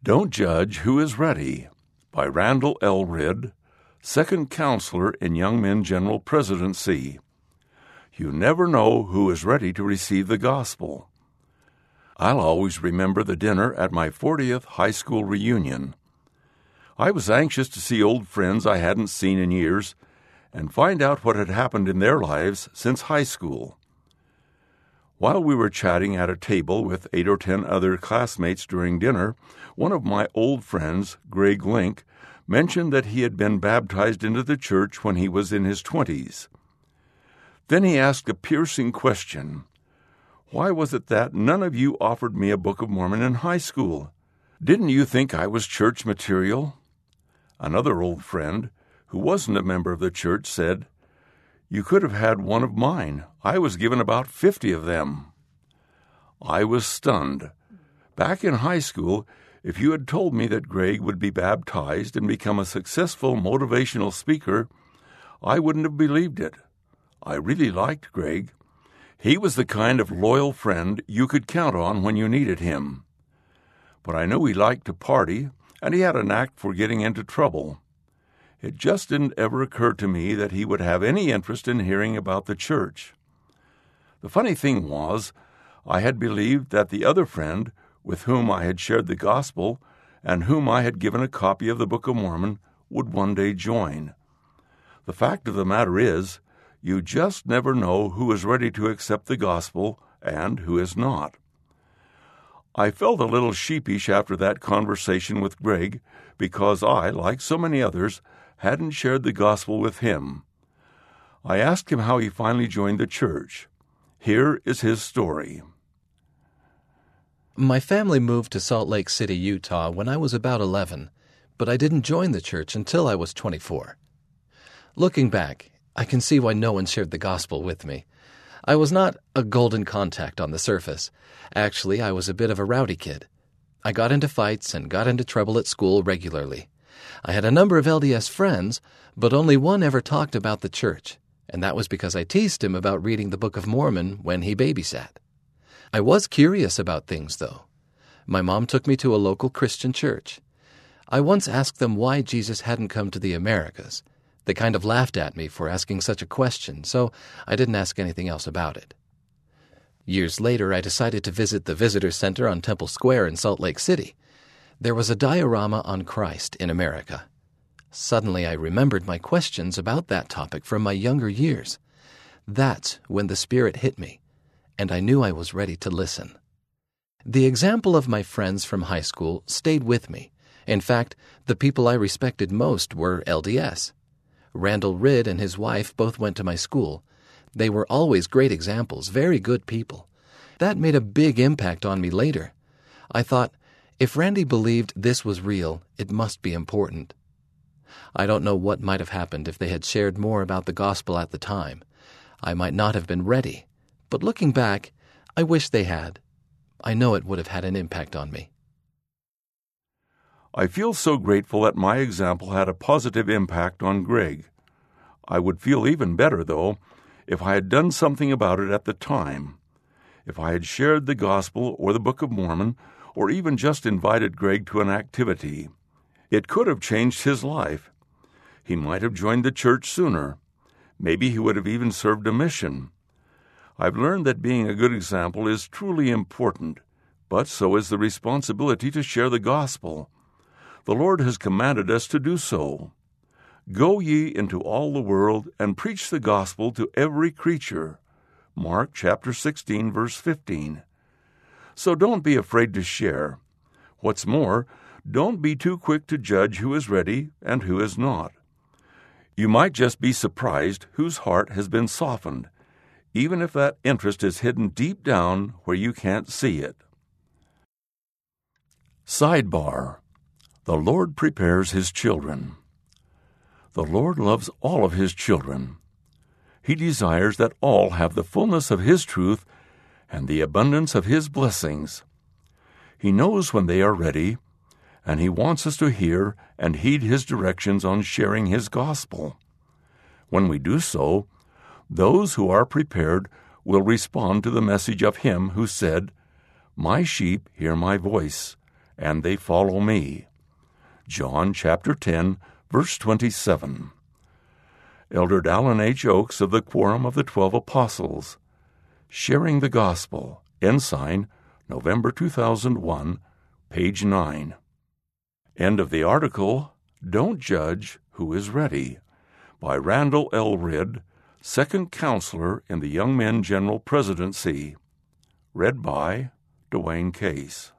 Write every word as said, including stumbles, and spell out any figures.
Don't Judge Who is Ready by Randall L. Ridd, second counselor in Young Men General Presidency. You never know who is ready to receive the gospel. I'll always remember the dinner at my fortieth high school reunion. I was anxious to see old friends I hadn't seen in years and find out what had happened in their lives since high school. While we were chatting at a table with eight or ten other classmates during dinner, one of my old friends, Greg Link, mentioned that he had been baptized into the church when he was in his twenties. Then he asked a piercing question. Why was it that none of you offered me a Book of Mormon in high school? Didn't you think I was church material? Another old friend, who wasn't a member of the church, said, You could have had one of mine. I was given about fifty of them. I was stunned. Back in high school, if you had told me that Greg would be baptized and become a successful motivational speaker, I wouldn't have believed it. I really liked Greg. He was the kind of loyal friend you could count on when you needed him. But I knew he liked to party, and he had a knack for getting into trouble. It just didn't ever occur to me that he would have any interest in hearing about the church. The funny thing was, I had believed that the other friend, with whom I had shared the gospel and whom I had given a copy of the Book of Mormon, would one day join. The fact of the matter is, you just never know who is ready to accept the gospel and who is not. I felt a little sheepish after that conversation with Greg because I, like so many others, hadn't shared the gospel with him. I asked him how he finally joined the church. Here is his story. My family moved to Salt Lake City, Utah when I was about eleven, but I didn't join the church until I was twenty-four. Looking back, I can see why no one shared the gospel with me. I was not a golden contact on the surface. Actually, I was a bit of a rowdy kid. I got into fights and got into trouble at school regularly. I had a number of L D S friends, but only one ever talked about the church, and that was because I teased him about reading the Book of Mormon when he babysat. I was curious about things, though. My mom took me to a local Christian church. I once asked them why Jesus hadn't come to the Americas. They kind of laughed at me for asking such a question, so I didn't ask anything else about it. Years later, I decided to visit the Visitor Center on Temple Square in Salt Lake City. There was a diorama on Christ in America. Suddenly, I remembered my questions about that topic from my younger years. That's when the Spirit hit me, and I knew I was ready to listen. The example of my friends from high school stayed with me. In fact, the people I respected most were L D S. Randall Ridd and his wife both went to my school. They were always great examples, very good people. That made a big impact on me later. I thought, if Randy believed this was real, it must be important. I don't know what might have happened if they had shared more about the gospel at the time. I might not have been ready, but looking back, I wish they had. I know it would have had an impact on me. I feel so grateful that my example had a positive impact on Greg. I would feel even better, though, if I had done something about it at the time. If I had shared the gospel or the Book of Mormon, or even just invited Greg to an activity. It could have changed his life. He might have joined the church sooner. Maybe he would have even served a mission. I've learned that being a good example is truly important, but so is the responsibility to share the gospel. The Lord has commanded us to do so. Go ye into all the world and preach the gospel to every creature. Mark chapter sixteen, verse fifteen. So don't be afraid to share. What's more, don't be too quick to judge who is ready and who is not. You might just be surprised whose heart has been softened, even if that interest is hidden deep down where you can't see it. Sidebar: The Lord prepares His children. The Lord loves all of His children. He desires that all have the fullness of His truth and the abundance of His blessings. He knows when they are ready, and He wants us to hear and heed His directions on sharing His gospel. When we do so, those who are prepared will respond to the message of Him who said, My sheep hear my voice, and they follow me. John chapter ten, verse twenty-seven. Elder Dallin H. Oaks of the Quorum of the Twelve Apostles. Sharing the Gospel. Ensign, November two thousand one, page nine. End of the article, Don't Judge Who is Ready, by Randall L. Ridd, second counselor in the Young Men General Presidency. Read by Dwayne Case.